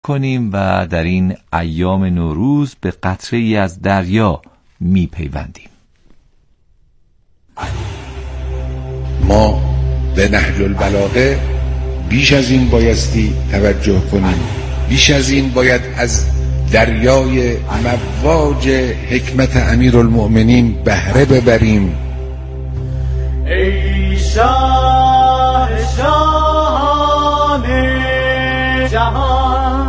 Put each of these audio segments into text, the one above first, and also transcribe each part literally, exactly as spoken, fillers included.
کنیم و در این ایام نوروز به قطره ای از دریا می پیوندیم. ما به نهج البلاغه بیش از این بایستی توجه کنیم، بیش از این باید از دریای مواج حکمت امیرالمؤمنین بهره ببریم. ای شاه شاهان جهان،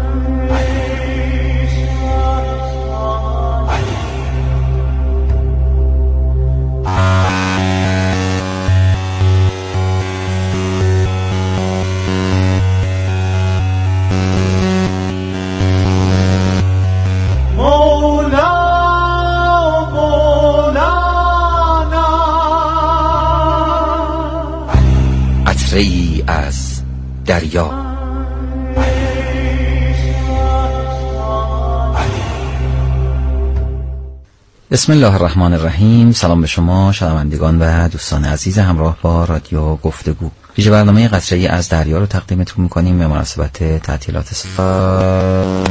قطره‌ای از دریا. بسم الله الرحمن الرحیم. سلام به شما شنوندگان و دوستان عزیز همراه با رادیو گفتگو. ویژه برنامه قطره‌ای از دریا رو تقدیمتون می‌کنیم به مناسبت تعطیلات سال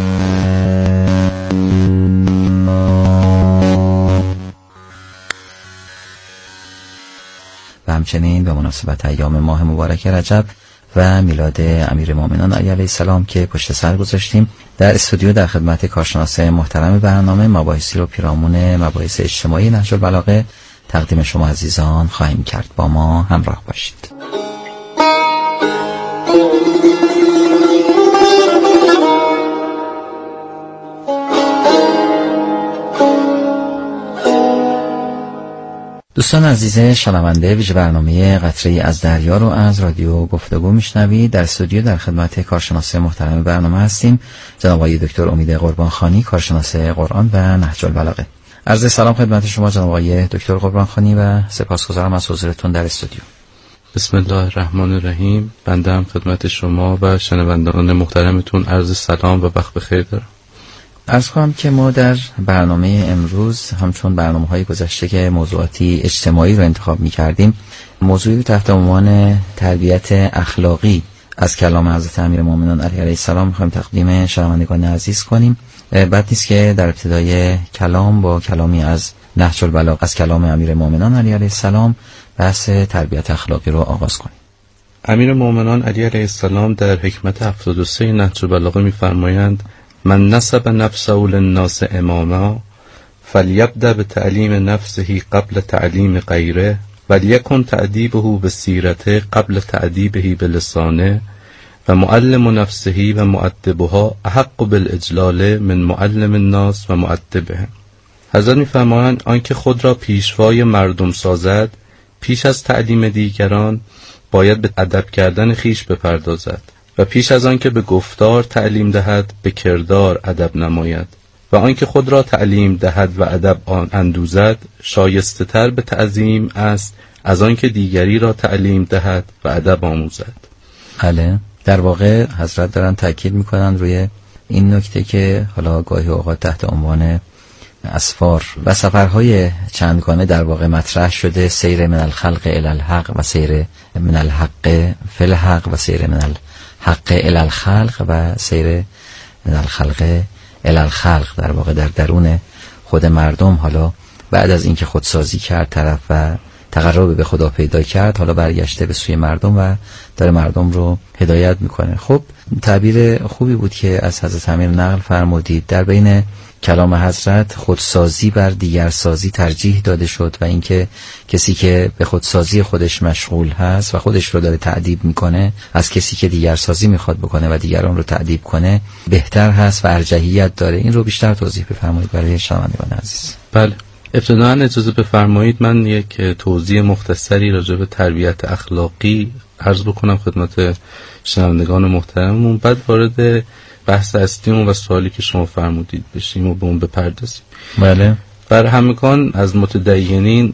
و همچنین به مناسبت ایام ماه مبارک رجب و میلاد امیرالمومنین علی علیه السلام که پشت سر گذاشتیم. در استودیو در خدمت کارشناس محترم برنامه مباحثی رو پیرامون مباحث اجتماعی نهج البلاغه تقدیم شما عزیزان خواهیم کرد. با ما همراه باشید. دوستان عزیز شنونده، ویژه برنامه قطره‌ای از دریا رو از رادیو گفتگو میشنوید. در استودیو در خدمت کارشناس محترم برنامه هستیم، جناب آقای دکتر امید قربانخانی، کارشناس قرآن و نهج البلاغه. عرض سلام خدمت شما جناب آقای دکتر قربانخانی و سپاسگزارم از حضورتون در استودیو. بسم الله الرحمن الرحیم. بنده هم خدمت شما و شنوندگان محترمتون عرض سلام و وقت بخیر دارم. عرض کنم که ما در برنامه امروز همچون برنامه‌های گذشته که موضوعاتی اجتماعی رو انتخاب می‌کردیم، موضوعی تحت عنوان تربیت اخلاقی از کلام حضرت امیرالمومنین علی علیه السلام می‌خوایم تقدیم شنوندگان عزیز کنیم. بد نیست که در ابتدای کلام با کلامی از نهج البلاغه از کلام امیرالمومنین علی علیه السلام بحث تربیت اخلاقی رو آغاز کنیم. امیرالمومنین علی علیه السلام در حکمت هفتاد و سه نهج البلاغه می‌فرمایند: من نسب نفسه للناس اماما فلیبدأ بتعلیم نفسه قبل تعلیم غیره ولیکن تأدیبه بسیرته قبل تأدیبه بلسانه و معلم نفسه و مؤدبها احق بالاجلال من معلم الناس و مؤدبهم. حضرت می‌فرمایند آنکه خود را پیشوای مردم سازد پیش از تعلیم دیگران باید به ادب کردن خیش بپردازد و پیش از آن که به گفتار تعلیم دهد به کردار ادب نماید و آنکه خود را تعلیم دهد و ادب آن اندوزد شایسته تر به تعظیم است از آن که دیگری را تعلیم دهد و ادب آموزد. بله، در واقع حضرت دارن تاکید میکنن روی این نکته که حالا گاهی اوقات تحت عنوان اسفار و سفرهای چندگانه در واقع مطرح شده: سیر من الخلق الی الحق و سیر من الحق فی الحق و سیر من الحق حق الی الخلق و سیر من الخلق الی الخلق. در واقع در درون خود مردم، حالا بعد از اینکه خودسازی کرد طرف و تقرب به خدا پیدا کرد، حالا برگشته به سوی مردم و داره مردم رو هدایت میکنه. خب تعبیر خوبی بود که از حضرت امیر نقل فرمودید. در بین کلام حضرت خودسازی بر دیگرسازی ترجیح داده شد و اینکه کسی که به خودسازی خودش مشغول هست و خودش رو داره تأدیب میکنه از کسی که دیگرسازی میخواد بکنه و دیگران رو تأدیب کنه بهتر هست و ارجحیت داره. این رو بیشتر توضیح بفرمایید برای شنوندگان عزیز. بله، ابتداً اجازه بفرمایید من یک توضیح مختصری راجع به تربیت اخلاقی عرض بکنم خدمت شنوندگان محترممون، بعد وارد بحث اصلیمون و سوالی که شما فرمودید بشیم و به اون بپردازیم. بله. بر همگان از متدینین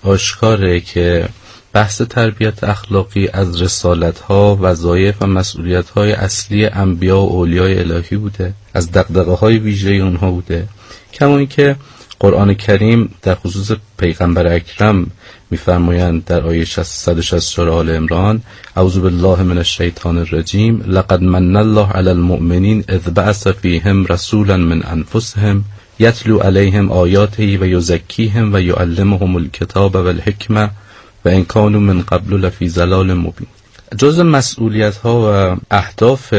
آشکاره که بحث تربیت اخلاقی از رسالت‌ها، وظایف و مسئولیت‌های اصلی انبیا و اولیای الهی بوده، از دغدغه‌های ویژه اونها بوده، کما اینکه قرآن کریم در خصوص پیغمبر اکرم میفرمایند در آیه صد و شصت و چهار آل عمران: اعوذ بالله من الشیطان الرجیم لقد من الله علی المؤمنین اذ بعث فیهم رسولا من انفسهم یتلو علیهم آیاته و یزکیهم و یعلمهم الکتاب والحکمه و ان کانوا من قبل لفی ضلال مبین. جز مسئولیت ها و اهداف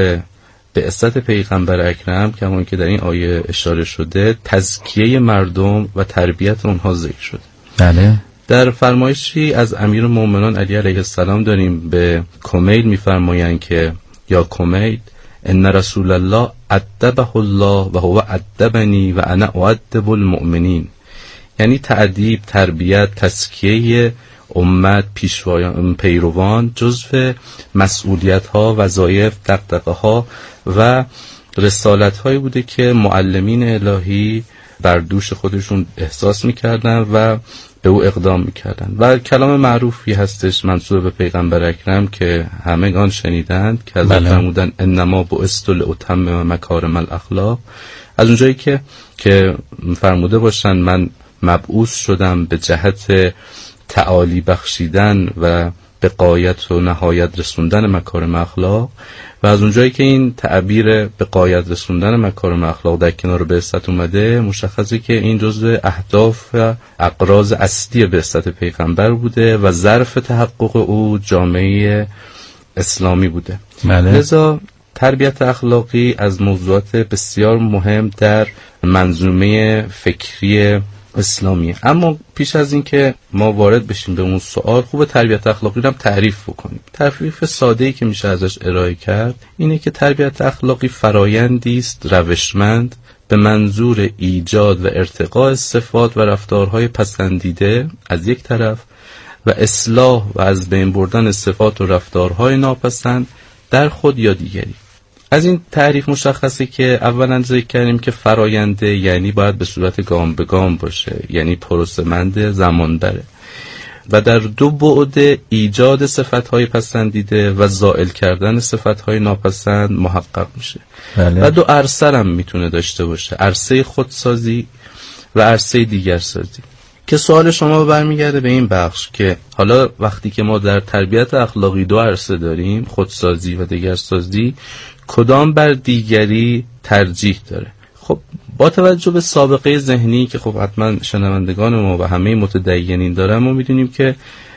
بعثت پیغمبر اکرم که همون که در این آیه اشاره شده، تزکیه مردم و تربیت اونها ذکر شده. بله. در فرمایشی از امیرالمومنین علی علیه السلام داریم به کمیل میفرمایند که یا کمیل ان رسول الله ادبه الله و هو ادبنی و انا اؤدب المؤمنین. یعنی تعدیب، تربیت، تزکیه امت، پیشوایان، پیروان جزو مسئولیت ها، وظایف، دغدغه ها و رسالت هایی بوده که معلمین الهی بر دوش خودشون احساس میکردن و به او اقدام میکردن. و کلام معروفی هستش منسوب به پیغمبر اکرم که همگان شنیدند که از فرمودن انما بعثت لاتمم مکارم الاخلاق. از اونجایی که که فرموده باشن من مبعوث شدم به جهت تعالی بخشیدن و به غایت و نهایت رسوندن مکارم اخلاق، و از اونجایی که این تعبیر به غایت رسوندن مکارم اخلاق در کنار بعثت اومده، مشخصه که این جزء اهداف و اغراض اصلی بعثت پیغمبر بوده و ظرف تحقق او جامعه اسلامی بوده. بله. لذا تربیت اخلاقی از موضوعات بسیار مهم در منظومه فکری اسلامیه. اما پیش از این که ما وارد بشیم به اون سوال، خوبه تربیت اخلاقی رو هم تعریف بکنیم. تعریف ساده‌ای که میشه ازش ارائه کرد اینه که تربیت اخلاقی فرایندی است روشمند به منظور ایجاد و ارتقاء صفات و رفتارهای پسندیده از یک طرف و اصلاح و از بین بردن صفات و رفتارهای ناپسند در خود یا دیگری. از این تعریف مشخصه که اولا ذکر کردیم که فراینده، یعنی باید به صورت گام به گام باشه، یعنی پروسمند، زمان بره، و در دو بعد ایجاد صفت‌های پسندیده و زائل کردن صفت‌های ناپسند محقق میشه. بله. و دو عرصه هم میتونه داشته باشه، عرصه خودسازی و عرصه دیگرسازی. که سوال شما برمیگرده به این بخش که حالا وقتی که ما در تربیت اخلاقی دو عرصه داریم، خودسازی و دیگرسازی، کدام بر دیگری ترجیح داره؟ خب با توجه به سابقه ذهنی که خب حتما شنوندگان ما و همه متدینین دارن، ما میدونیم که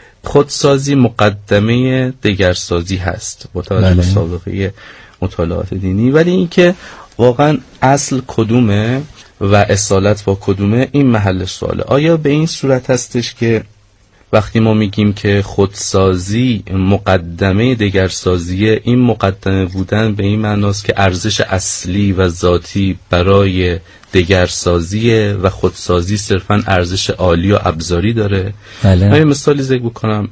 خودسازی مقدمه دیگرسازی هست با توجه بله. به سابقه مطالعات دینی. ولی اینکه واقعا اصل کدومه و اصالت با کدومه، این محل سواله. آیا به این صورت هستش که وقتی ما میگیم که خودسازی مقدمه دیگرسازیه، این مقدمه بودن به این معناست که ارزش اصلی و ذاتی برای دیگرسازیه و خودسازی صرفاً ارزش عالی و ابزاری داره؟ بله. من یه مثالی ذکر بکنم.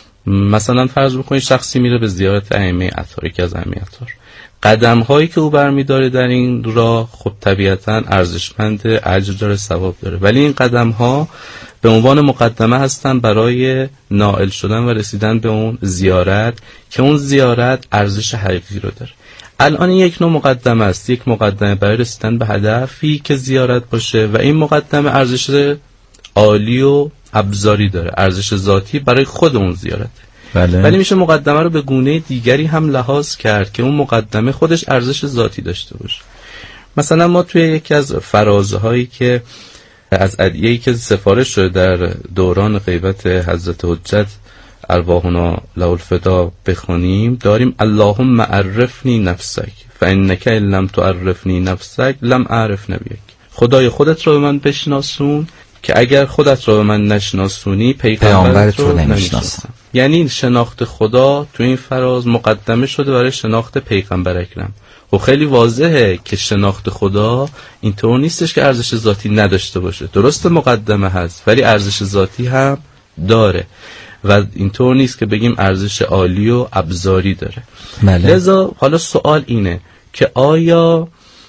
مثلا فرض بکنید شخصی میره به زیارت ائمه اطهار، یکی از ائمه اطهار. قدم هایی که او برمیداره در این راه خب طبیعتاً ارزشمند، اجر داره، ثواب داره، ولی این قدم ها به عنوان مقدمه هستن برای نائل شدن و رسیدن به اون زیارت که اون زیارت ارزش حقیقی رو داره. الان یک نوع مقدمه است، یک مقدمه برای رسیدن به هدفی که زیارت باشه و این مقدمه ارزش عالی و ابزاری داره، ارزش ذاتی برای خود اون زیارت. بله. ولی میشه مقدمه رو به گونه دیگری هم لحاظ کرد که اون مقدمه خودش ارزش ذاتی داشته باشه. مثلا ما توی یکی از فرازهایی که از ادعیه‌ای که سفارش شده در دوران غیبت حضرت حجت ارواحنا له الفدا بخونیم، داریم اللهم عرفنی نفسک فانک ان لم تعرفنی نفسک لم اعرف نبیک. خدای خودت رو به من بشناسون که اگر خودت رو به من نشناسونی پیغمبرت رو نمیشناسم. یعنی شناخت خدا تو این فراز مقدمه شده برای شناخت پیغمبر اکرم. و خیلی واضحه که شناخت خدا اینطور نیستش که ارزش ذاتی نداشته باشه. درست مقدمه هست ولی ارزش ذاتی هم داره و اینطور نیست که بگیم ارزش عالی و ابزاری داره. بله. لذا حالا سوال اینه که آیا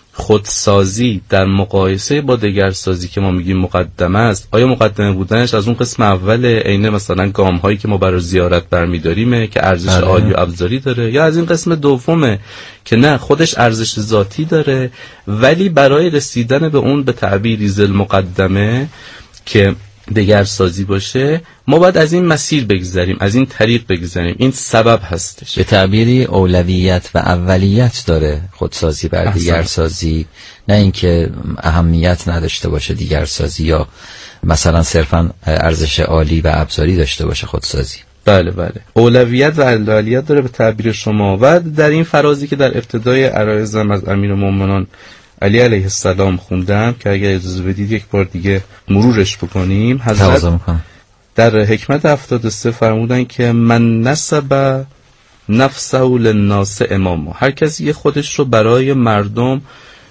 خودسازی در مقایسه با دگرسازی که ما میگیم مقدمه است، آیا مقدمه بودنش از اون قسم اول عین مثلا گام هایی که ما برای زیارت برمیداریمه که ارزش بله. عالی و ابزاری داره، یا از این قسم دومه که نه خودش ارزش ذاتی داره ولی برای رسیدن به اون به تعبیری ذل مقدمه که دگرسازی باشه ما باید از این مسیر بگذریم، از این طریق بگذریم، این سبب هستش. به تعبیری اولویت و اولیت داره خودسازی بر دیگرسازی، نه اینکه اهمیت نداشته باشه دیگرسازی یا مثلا صرفا ارزش عالی و ابزاری داشته باشه خودسازی. بله بله، اولویت و اولیت داره به تعبیر شما. و در این فرازی که در ابتدای عرایزم از امیرالمومنین علی علیه السلام خوندم که اگر اجازه بدید یک بار دیگه مرورش بکنیم، حضرت در حکمت هفتاد و سه فرمودن که من نسب نفسه للناس اماما، هر کسی که خودش رو برای مردم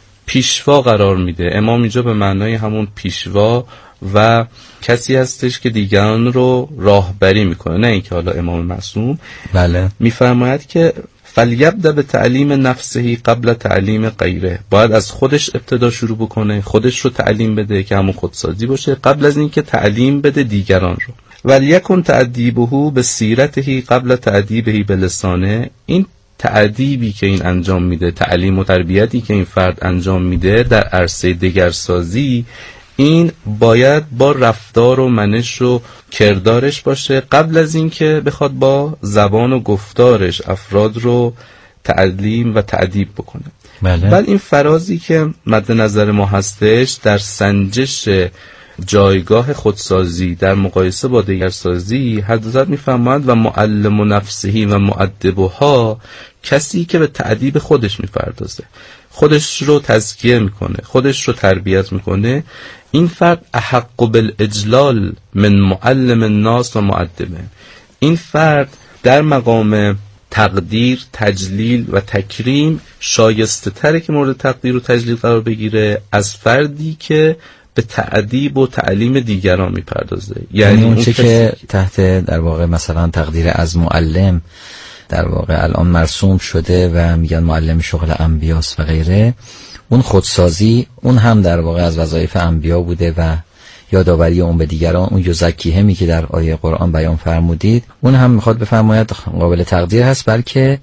پیشوا قرار میده. امام اینجا به معنای همون پیشوا و کسی هستش که دیگران رو راهبری میکنه، نه اینکه حالا امام معصوم. بله. میفرماید که فلیبدأ به تعلیم نفسه قبل تعلیم غیره، باید از خودش ابتدا شروع بکنه، خودش رو تعلیم بده که همون خودسازی باشه قبل از اینکه تعلیم بده دیگران رو. ولیکن تأدیبه به سیرته قبل تأدیبه به لسانه، این تأدیبی که این انجام میده، تعلیم و تربیتی که این فرد انجام میده در عرصه دگرسازی، این باید با رفتار و منش و کردارش باشه قبل از این که بخواد با زبان و گفتارش افراد رو تعلیم و تأدیب بکنه. بله. بل این فرازی که مد نظر ما هستش در سنجش جایگاه خودسازی در مقایسه با دیگرسازی، حضرت میفرماید و معلم نفسه و مؤدبها، کسی که به تأدیب خودش میپردازه، خودش رو تزکیه میکنه، خودش رو تربیت میکنه، این فرد احق بالاجلال من معلم الناس و مؤدبه. این فرد در مقام تقدیر، تجلیل و تکریم شایسته تره که مورد تقدیر و تجلیل قرار بگیره از فردی که به تأدیب و تعلیم دیگران میپردازه. یعنی اون چه که تحت در واقع مثلا تقدیر از معلم در واقع الان مرسوم شده و میگن معلم شغل انبیاست و غیره، اون خودسازی اون هم در واقع از وظایف انبیا بوده و یادآوری اون به دیگران، اون یزکیهمی که در آیه قرآن بیان فرمودید، اون هم میخواد بفرماید قابل تقدیر هست، بلکه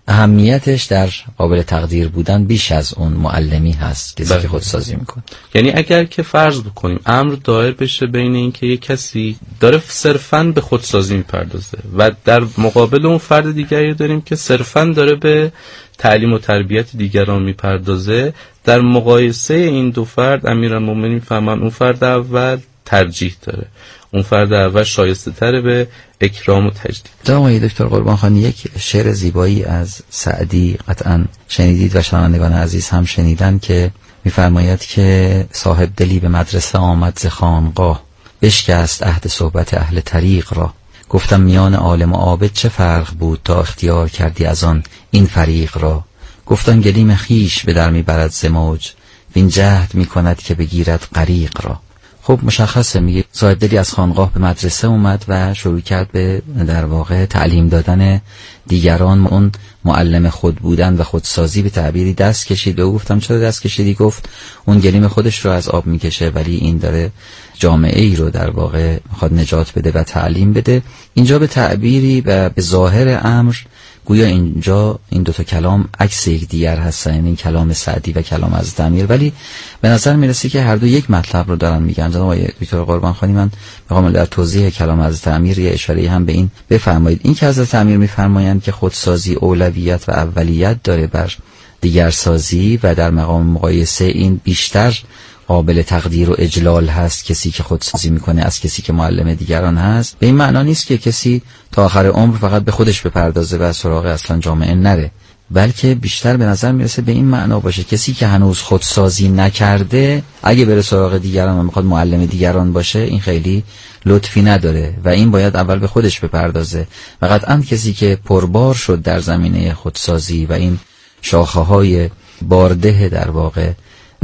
اهمیتش در قابل تقدیر بودن بیش از اون معلمی هست کسی که خودسازی میکنه. یعنی اگر که فرض بکنیم امر دایر بشه بین این که یک کسی داره صرفاً به خودسازی میپردازه و در مقابل اون فرد دیگری داریم که صرفاً داره به تعلیم و تربیت دیگران میپردازه، در مقایسه این دو فرد امیرالمومنین فرمان اون فرد اول ترجیح داره، اون فرد اول شایسته تره به اکرام و تجدید. آقای دکتر قربانخانی، یک شعر زیبایی از سعدی قطعا شنیدید و شنوندگان عزیز هم شنیدن که میفرماید که صاحب دلی به مدرسه آمد ز خانقاه، بشکست عهد صحبت اهل طریق را. گفتم میان عالم و عابد چه فرق بود تا اختیار کردی از آن این فریق را. گفتم گلیم خیش به در میبرد ز موج، وین جهد میکند که بگیرد غریق را. خب مشخصه، میگه صاحب دلی از خانقاه به مدرسه اومد و شروع کرد به در واقع تعلیم دادن دیگران، اون معلم خود بودن و خودسازی به تعبیری دست کشید. به گفتم چرا دست کشیدی؟ گفت اون گلیم خودش رو از آب میکشه ولی این داره جامعه ای رو در واقع میخواد نجات بده و تعلیم بده. اینجا به تعبیری و به ظاهر امر گویا اینجا این دوتا کلام عکس یک دیگر هستن، یعنی این کلام سعدی و کلام حضرت امیر، ولی به نظر میرسه که هر دو یک مطلب رو دارن میگن. جناب آقای دکتر قربانخانی، من میخوام در توضیح کلام حضرت امیر یه اشاره هم به این بفرمایید. این که حضرت امیر میفرمایند که خودسازی اولویت و اولیت داره بر دیگرسازی و در مقام مقایسه این بیشتر قابل تقدیر و اجلال هست کسی که خودسازی میکنه از کسی که معلم دیگران هست، به این معنا نیست که کسی تا آخر عمر فقط به خودش بپردازه و سراغ اصلا جامعه نره، بلکه بیشتر به نظر میرسه به این معنا باشه کسی که هنوز خودسازی نکرده اگه بره سراغ دیگران و میخواد معلم دیگران باشه این خیلی لطفی نداره و این باید اول به خودش بپردازه. و قطعا کسی که پربار شد در زمینه خودسازی و این شاخه های بارده در واقع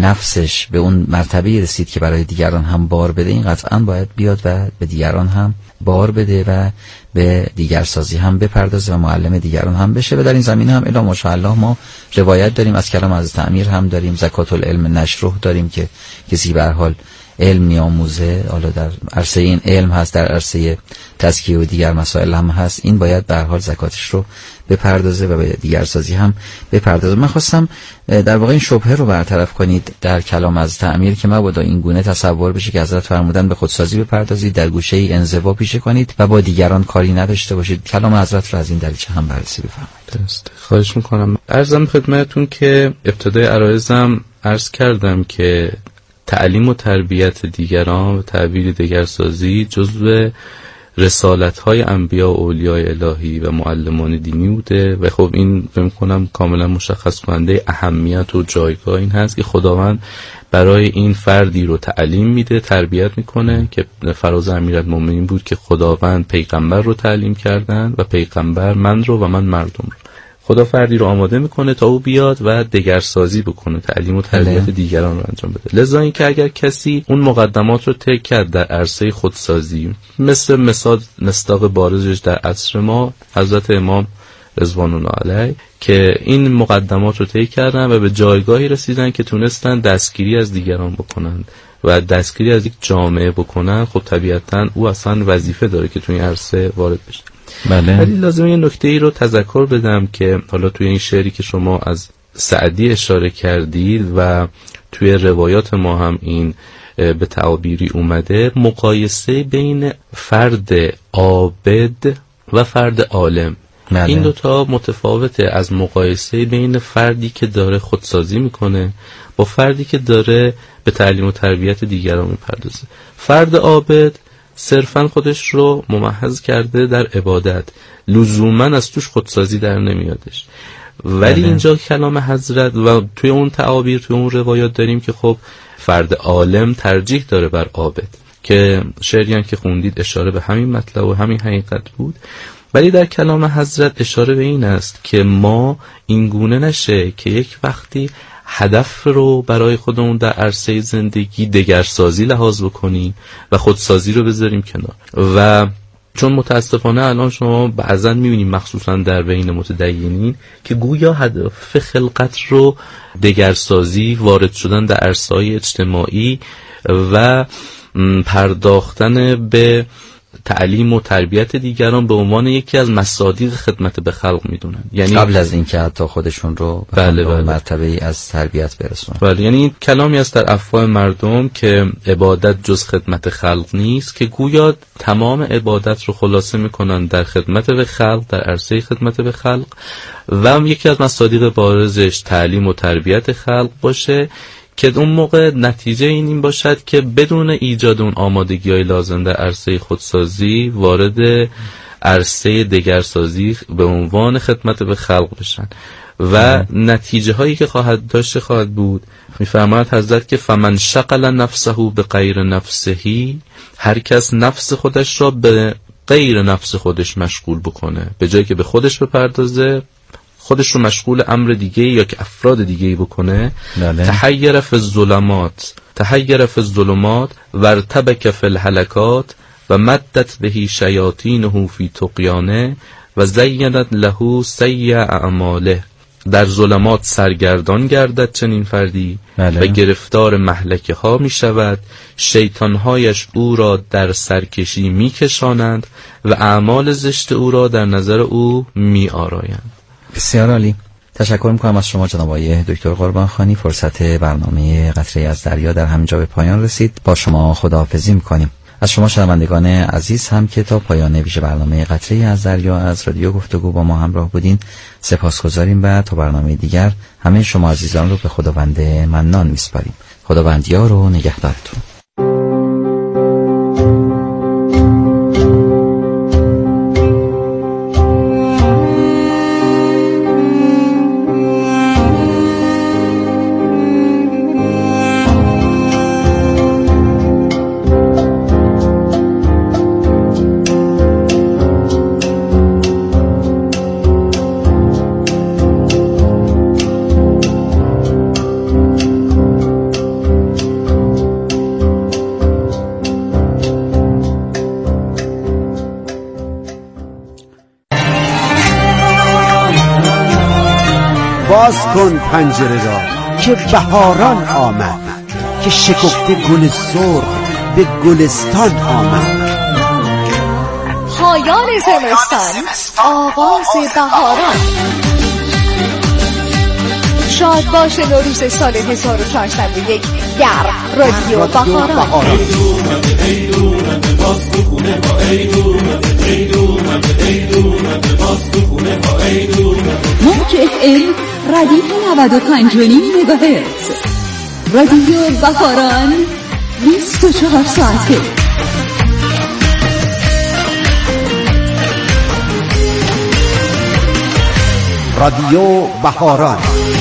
نفسش به اون مرتبه رسید که برای دیگران هم بار بده، این قطعا باید بیاد و به دیگران هم بار بده و به دیگر سازی هم بپردازه و معلم دیگران هم بشه. و در این زمینه هم الا ماشاءالله ما روایت داریم از کلام حضرت امیر هم داریم، زکات العلم نشره داریم که کسی به هر حال علم میاموزه، حالا در عرصه این علم هست، در عرصه تزکیه و دیگر مسائل هم هست، این باید به هر حال زکاتش رو بپردازه و به دیگر سازی هم بپردازه. من خواستم در واقع این شبهه رو برطرف کنید در کلام از تعمیر که مبادا این گونه تصور بشه که حضرت فرمودن به خودسازی بپردازید، در گوشه ای انزوا پیشه کنید و با دیگران کاری نداشته باشید. کلام حضرت رو از این دریچه هم بررسی بفرمایید. درست. خواهش میکنم. عرضم خدمتتون که ابتدای عرایزم عرض کردم که تعلیم و تربیت دیگران و تعبیر دگرسازی جزو رسالت‌های انبیا و اولیای الهی و معلمان دینی بوده و خب این فکر کنم کاملا مشخص کننده اهمیت و جایگاه این هست که خداوند برای این فردی رو تعلیم میده، تربیت میکنه که فراز امیرالمومنین بود که خداوند پیغمبر رو تعلیم کردن و پیغمبر من رو و من مردم رو. خدا فردی رو آماده میکنه تا او بیاد و دگرسازی بکنه، تعلیم و تربیت دیگران رو انجام بده. لذا این که اگر کسی اون مقدمات رو طی کرد در عرصه خودسازی، مثل مثال مصداق بارزش در عصر ما حضرت امام رضوان الله علیه که این مقدمات رو طی کردن و به جایگاهی رسیدن که تونستن دستگیری از دیگران بکنن و دستگیری از یک جامعه بکنن، خب طبیعتاً او اصلا وظیفه داره که توی این عرصه وارد بشه. بله. ولی لازمه یه نکته ای رو تذکر بدم که حالا توی این شعری که شما از سعدی اشاره کردید و توی روایات ما هم این به تعابیری اومده، مقایسه بین فرد عابد و فرد عالم. بله. این دوتا متفاوته از مقایسه بین فردی که داره خودسازی میکنه با فردی که داره به تعلیم و تربیت دیگران میپردازه. فرد عابد صرفاً خودش رو ممحض کرده در عبادت، لزوماً از توش خودسازی در نمیادش. ولی بله. اینجا کلام حضرت و توی اون تعابیر توی اون روایات داریم که خب فرد عالم ترجیح داره بر عابد، که شعریان که خوندید اشاره به همین مطلب و همین حقیقت بود. ولی در کلام حضرت اشاره به این است که ما این گونه نشه که یک وقتی هدف رو برای خودمون در عرصه زندگی دگرسازی لحاظ بکنیم و خودسازی رو بذاریم کنار. و چون متاسفانه الان شما بعضا میبینیم مخصوصا در بین متدینین که گویا هدف خلقت رو دگرسازی، وارد شدن در عرصه‌های اجتماعی و پرداختن به تعلیم و تربیت دیگران به عنوان یکی از مصادیق خدمت به خلق میدونن، یعنی قبل از اینکه حتی خودشون رو به بله بله. مرتبه ای از تربیت برسونن. بله، یعنی این کلامی است در افواه مردم که عبادت جز خدمت خلق نیست، که گویا تمام عبادت رو خلاصه میکنن در خدمت به خلق، در عرصه خدمت به خلق، و یکی از مصادیق بارزش تعلیم و تربیت خلق باشه، که اون موقع نتیجه این این باشد که بدون ایجاد اون آمادگی‌های لازم در عرصه خودسازی وارد عرصه دگرسازی به عنوان خدمت به خلق بشن و نتیجه هایی که خواهد داشته خواهد بود. میفرماید حضرت که فمن شغل نفسه به غیر نفسهی، هر کس نفس خودش را به غیر نفس خودش مشغول بکنه، به جایی که به خودش بپردازه خودش رو مشغول امر دیگه یا که افراد دیگه بکنه. تحیر فی الظلمات تحیر فی الظلمات وارتبک فی الهلکات و مدت بهی شیاطینه فی طغیانه و زینت له سیء اعماله. در ظلمات سرگردان گردد چنین فردی بله. و گرفتار مهلکه ها می شود، شیطانهایش او را در سرکشی می کشانند و اعمال زشت او را در نظر او می آرایند. بسیار عالی. تشکر میکنم از شما جناب آقای دکتر قربانخانی. فرصت برنامه قطره از دریا در همینجا به پایان رسید. با شما خداحافظی میکنیم. از شما شنوندگان عزیز هم که تا پایان ویژه برنامه قطره از دریا از رادیو گفتگو با ما همراه بودین سپاسگزاریم و تا برنامه دیگر همه شما عزیزان رو به خداوند منان میسپاریم. خداوندیار و نگهدارتون. باز کن پنجره را که بهاران آمد، که شکفته گل سرخ به گلستان آمد. پایان زمستان، آغاز بهاران. شاد باش نوروز سال هزار و چهارصد و یک در رادیو بهاران. موج اف ام ردیف نود و پنج و نیم مگاهرتز. رادیو بهاران بیست و چهار ساعته. رادیو بهاران.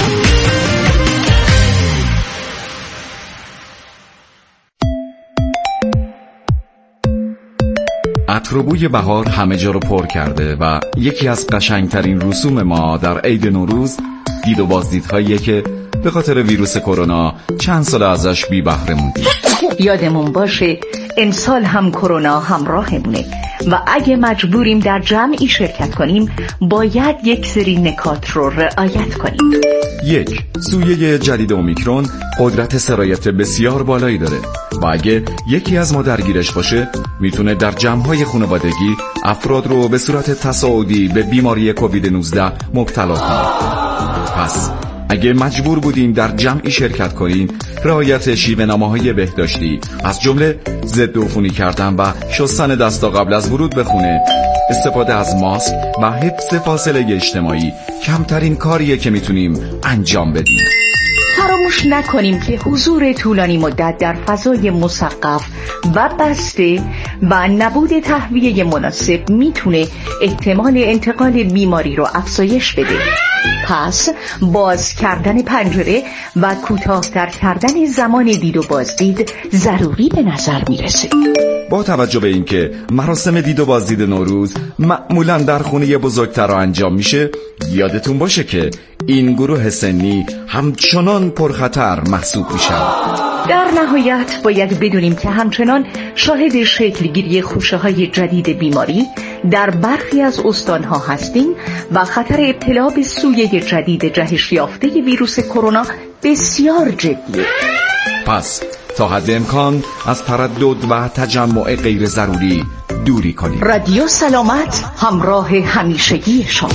عطر و بوی بهار همه جا رو پر کرده و یکی از قشنگترین رسوم ما در عید نوروز دید و بازدیدهاییه که به خاطر ویروس کرونا چند سال ازش بی بهره موندیم. یادمون باشه امسال هم کرونا همراهمونه و اگه مجبوریم در جمعی شرکت کنیم باید یک سری نکات رو رعایت کنیم. یک، سویه جدید اومیکرون قدرت سرایت بسیار بالایی داره و اگه یکی از ما درگیرش باشه میتونه در جمع‌های خانوادگی افراد رو به صورت تصاعدی به بیماری کووید نوزده مبتلا کنه. پس اگه مجبور بودیم در جمعی شرکت کنیم رعایت شیوه‌نامه‌های بهداشتی از جمله ضد عفونی کردن و شستن دستا قبل از ورود به خونه، استفاده از ماسک و حفظ فاصله اجتماعی کمترین کاریه که میتونیم انجام بدیم. فراموش نکنیم که حضور طولانی مدت در فضای مسقف و بسته و نبود تهویه مناسب میتونه احتمال انتقال بیماری رو افزایش بده. پس باز کردن پنجره و کوتاه‌تر کردن زمان دید و بازدید ضروری به نظر میرسه. با توجه به اینکه مراسم دید و بازدید نوروز معمولاً در خونه بزرگتر انجام میشه، یادتون باشه که این گروه سنی همچنان پرخطر محسوب میشن. در نهایت باید بدونیم که همچنان شاهد شکلگیری خوشه‌های جدید بیماری در برخی از استانها هستیم و خطر ابتلا به سویه جدید جهش یافته ویروس کرونا بسیار جدیه. پس تا حد امکان از تردد و تجمع غیر ضروری دوری کنید. رادیو سلامت، همراه همیشگی شما.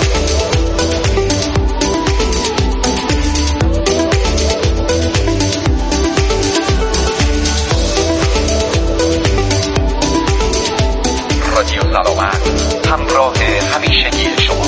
رادیو سلامت، همراه همیشگی شما.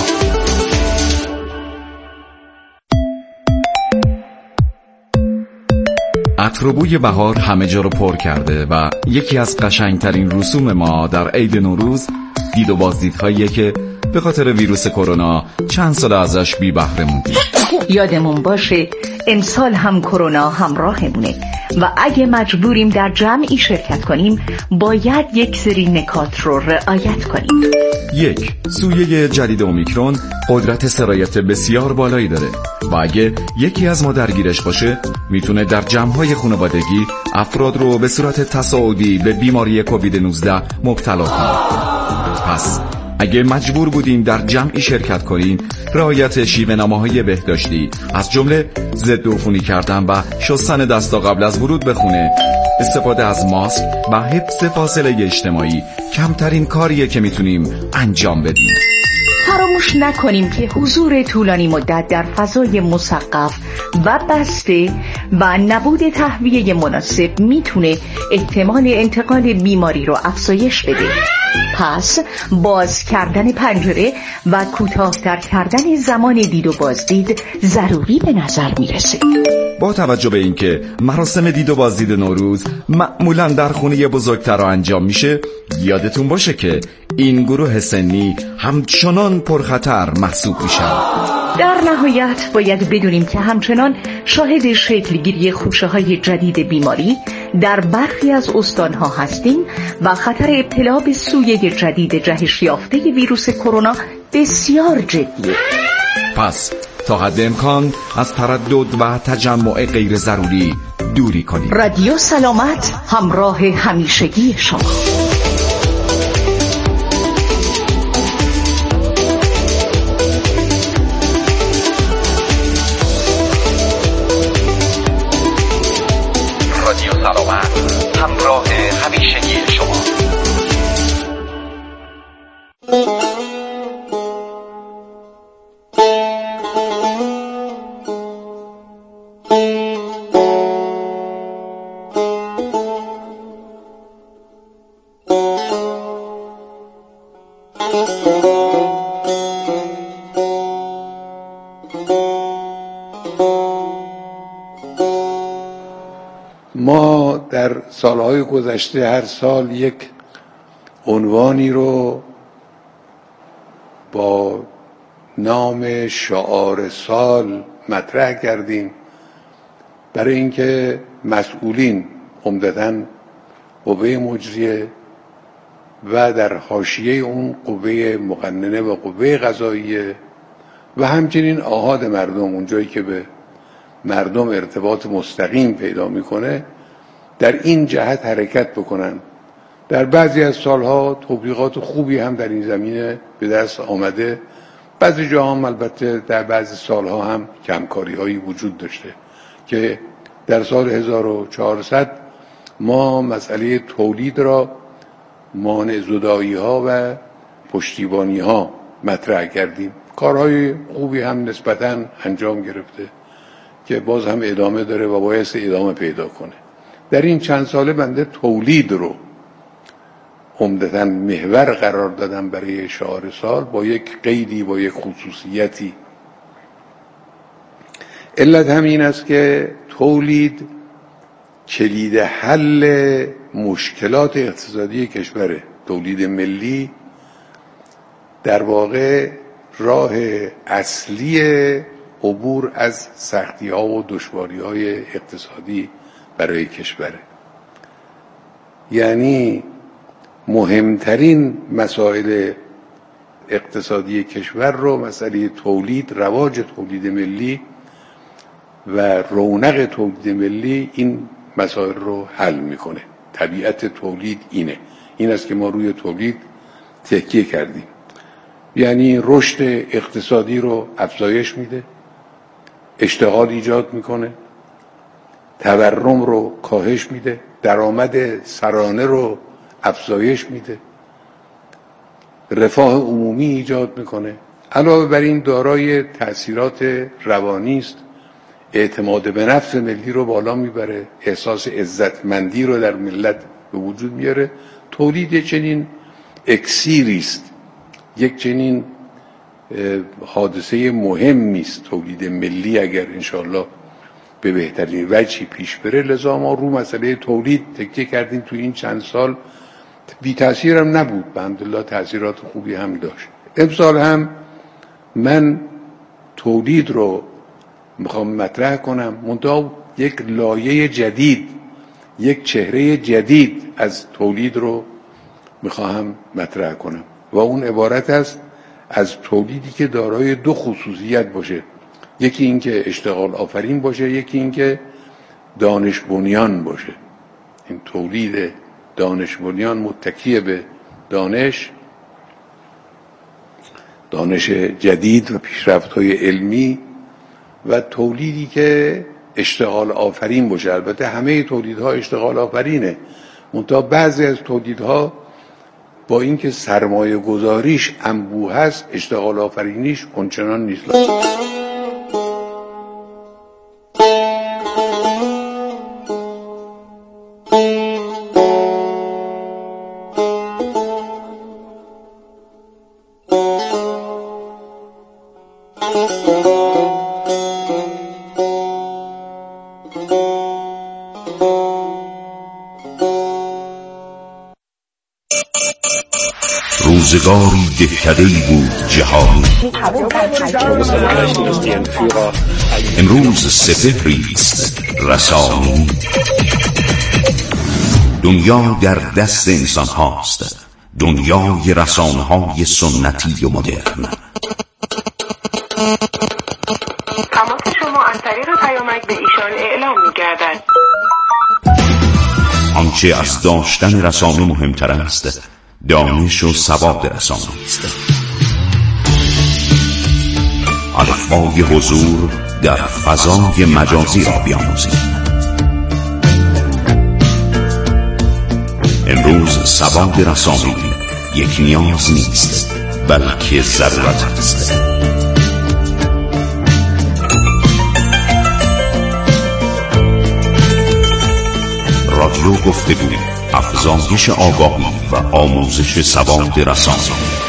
عطر و بوی بهار همه جا رو پر کرده و یکی از قشنگترین رسوم ما در عید نوروز دید و بازدیدهاییه که به خاطر ویروس کرونا چند سال ازش بی بهره موندیم. یادمون باشه امسال هم کرونا همراهمونه و اگه مجبوریم در جمعی شرکت کنیم باید یک سری نکات رو رعایت کنیم. یک، سویه جدید اومیکرون قدرت سرایت بسیار بالایی داره و اگه یکی از ما درگیرش باشه میتونه در جمع‌های خانوادگی افراد رو به صورت تصاعدی به بیماری کووید نوزده مبتلا کنه. پس اگه مجبور بودیم در جمعی شرکت کنیم رعایت شیوه‌نامه‌های بهداشتی از جمله ضد عفونی کردن و شستن دستا قبل از ورود به خونه، استفاده از ماسک و حفظ فاصله اجتماعی کمترین کاریه که میتونیم انجام بدیم. فراموش نکنیم که حضور طولانی مدت در فضای مسقف و بسته و نبود تهویه مناسب میتونه احتمال انتقال بیماری رو افزایش بده. پس باز کردن پنجره و کوتاه‌تر کردن زمان دید و بازدید ضروری به نظر میرسه. با توجه به اینکه مراسم دید و بازدید نوروز معمولاً در خونه بزرگتر انجام میشه، یادتون باشه که این گروه سنی همچنان پرخطر محسوب میشن. در نهایت باید بدونیم که همچنان شاهد شکلگیری خوشه‌های جدید بیماری در برخی از استانها هستیم و خطر ابتلا به سویه جدید جهش یافته ویروس کرونا بسیار جدیه. پس تا حد امکان از تردد و تجمع غیر ضروری دوری کنید. رادیو سلامت، همراه همیشگی شما. ما در سالهای گذشته هر سال یک عنوانی رو با نام شعار سال مطرح کردیم برای اینکه مسئولین، عمدتاً قوه مجریه و در حاشیه اون قوه مقننه و قوه قضاییه و همچنین آحاد مردم، اونجایی که به مردم ارتباط مستقیم پیدا میکنه، در این جهت حرکت بکنن. در بعضی از سالها توفیقات خوبی هم در این زمینه به دست آمده، بعضی جاها هم البته در بعضی سالها هم کمکاری هایی وجود داشته که در سال هزار و چهارصد ما مسئله تولید را مانع زدایی ها و پشتیبانی ها مطرح کردیم. کارهای خوبی هم نسبتاً انجام گرفته که باز هم ادامه داره و باید ادامه پیدا کنه. در این چند ساله بنده تولید رو عمدتاً محور قرار دادم برای شعار سال، با یک قیدی، با یک خصوصیتی. علت همین است که تولید کلید حل مشکلات اقتصادی کشوره. تولید ملی در واقع راه اصلی عبور از سختی ها و دشواری های اقتصادی برای کشوره. یعنی مهمترین مسائل اقتصادی کشور رو مسئله تولید، رواج تولید ملی و رونق تولید ملی، این مسائل رو حل میکنه. طبیعت تولید اینه، این است که ما روی تولید تکیه کردیم. یعنی رشد اقتصادی رو افزایش میده، اشتغال ایجاد میکنه، تورم رو کاهش میده، درآمد سرانه رو افزایش میده، رفاه عمومی ایجاد میکنه. علاوه بر این دارای تأثیرات روانی است، اعتماد به نفس ملی رو بالا میبره، احساس عزتمندی رو در ملت به وجود میاره. تولید چنین اکسیری است، یک چنین حادثه مهمی است تولید ملی، اگر انشاءالله به بهترین وجهی پیش بره. لذا ما رو مسئله تولید تکیه کردیم. تو این چند سال بی تأثیر هم نبود، الحمدلله تأثیرات خوبی هم داشت. امسال هم من تولید رو میخوام مطرح کنم، منتها یک لایه جدید، یک چهره جدید از تولید رو میخواهم مطرح کنم و اون عبارت است از تولیدی که دارای دو خصوصیت باشه. یکی این که اشتغال آفرین باشه، یکی این که دانش بنیان باشه. این تولید دانش بنیان متکی به دانش دانش جدید و پیشرفت‌های علمی و تولیدی که اشتغال آفرین باشه. البته همه تولیدها اشتغال آفرینه، منتها بعضی از تولیدها با اینکه سرمایه گذاریش انبوه هست، اشتغال آفرینیش اونچنان نیست. روزگاری دهکده‌ای بود جهانی، امروز سپهری است رسانی. دنیا در دست انسان هاست، دنیای رسانه های سنتی و مدرن. تماس شما از طریق پیامک به ایشان اعلام می‌گردد. آنچه از داشتن رسانه مهمتر است، دانش و سواد رسانه است. الفبای حضور در فضای مجازی را بیاموزید. امروز سواد رسانه یک نیاز نیست، بلکه ضرورت است. رادیو گفتگو، افزایش آگاهی و آموزش سواد رسانه.